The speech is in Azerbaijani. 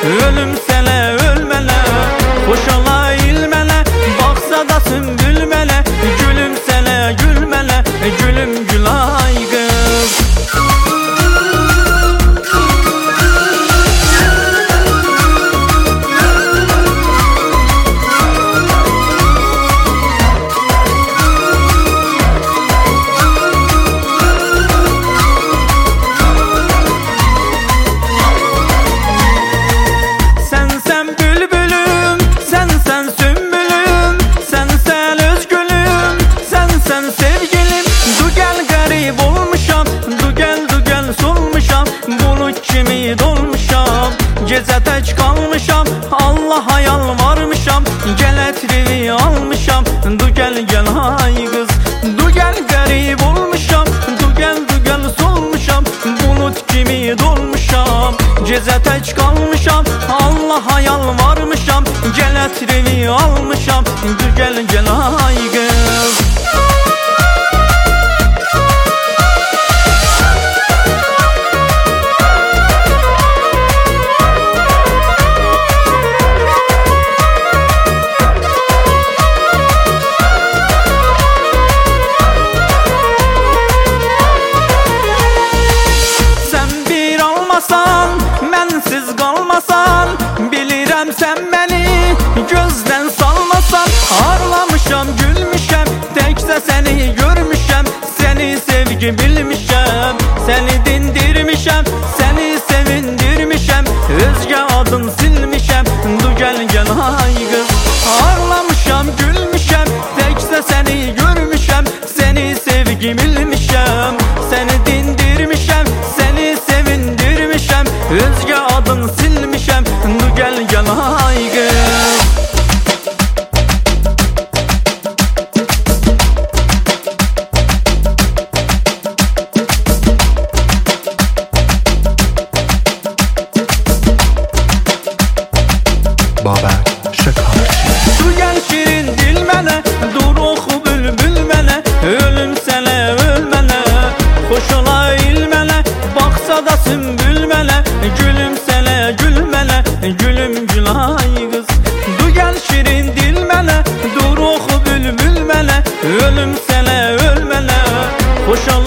ölüm sənə ölmələ, xoş ola ilmələ, baxsa da sümbülmələ, gülüm sənə gülmələ, gülüm gülay qız. Gecə tək qalmışam, Allaha yalvarmışam, gəl ətrini almışam, du gəl gəl ay qız. Du gəl qərib olmuşam, du gəl solmuşam, bulut kimi dolmuşam. Gecə tək qalmışam, Allaha yalvarmışam, gəl ətrini almışam, du gəl gəl ay qız. Mənsiz qalmasan, bilirəm sən məni gözdən salmasan. Ağlamışam, gülmüşəm, təkcə səni görmüşəm, səni sevgi bilmişəm, səni dindirmişəm, səni sevindirmişəm, özgə adın silmişəm, du gəl gəl ay qız. Ağlamışam, gülmüşəm, təkcə səni görmüşəm, səni sevgi bilmişəm, səni dindirmişəm, səni sevindirmişəm, özgə adın silmişəm, du gəl gəl ay qız. Babək Şəkarçı. Du gəl şirin dil mənə, dur oxu bülbül mənə, ölüm sənə ölmələ, xoş ola ilmələ, baxsa da sümbül mənə, gülüm sənə gülmələ, gülüm gülay qız. Du gəl şirin dil mənə, dur oxu bülbül mənə, ölüm sənə ölmələ, xoş ola